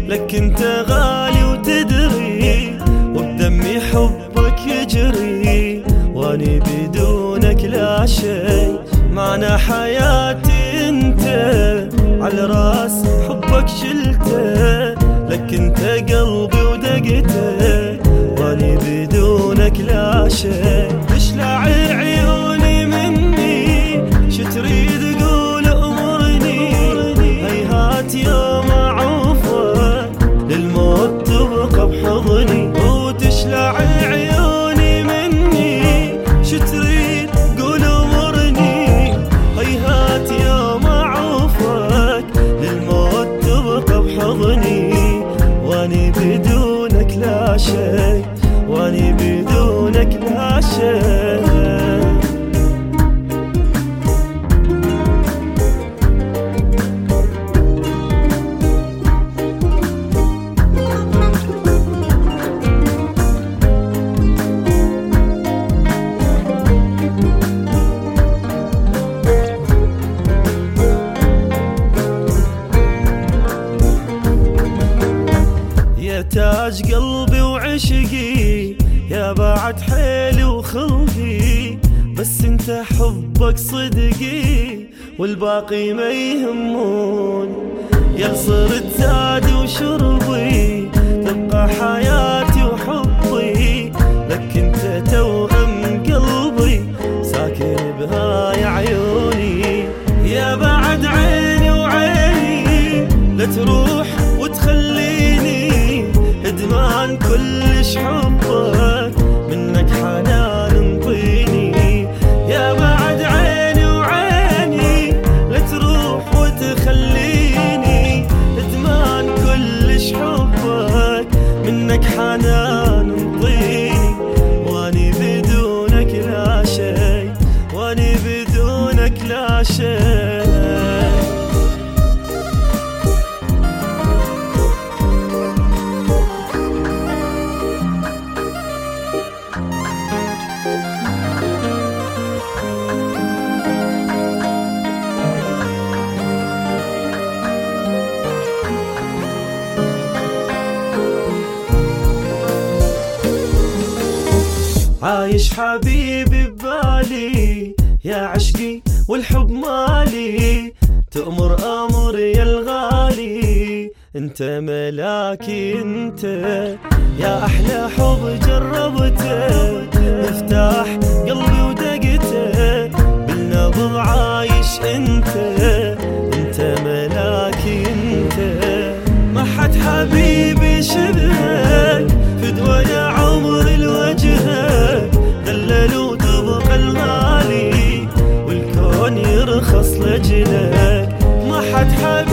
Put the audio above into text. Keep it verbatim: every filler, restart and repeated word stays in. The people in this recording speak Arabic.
لك انت غالي وتدري، وبدمي حبك يجري، واني بدونك لا شيء. معنى حياتي انت، على راس حبك شلته، لك انت قلبي ودقته، واني بدونك لا شيء. تشلع عيوني مني، شو تريد قول امرني، هيهات يوم اعوفك للموت تبقى بحضني. وتشلع عيوني مني، شو تريد قول امرني، هيهات يوم اعوفك للموت تبقى بحضني. واني بدونك لا شيء، واني بدونك لا شيء. يا تاج قلبي وعشقي، يا بعد حيلي وخلقي، بس انت حبك صدقي، والباقي ما يهمون. يا صرت زادي وشربي، تبقى حياتي وحبي، لك انت توأم قلبي، ساكن بهاي عيوني. يا بعد عيني وعيني، لا تروح وتخليني ادمان كلش حبك، منك حنان انطيني. يا بعد عيني وعيني، لا تروح وتخليني ادمان كلش حبك، منك حنان انطيني. واني بدونك لا شيء، واني بدونك لا شيء. عايش حبيبي ببالي، يا عشقي والحب مالي، تأمر أمري يا الغالي، انت ملاكي انت. يا أحلى حب جربته، مفتاح قلبي ودقته، بالنبض عايش انت، انت ملاكي انت. ما حد حبيبي شبهك، فدوى يا عمري لوجهك، دللوا تبقى الغالي، والكون يرخص لجلك. ما حد حبيبي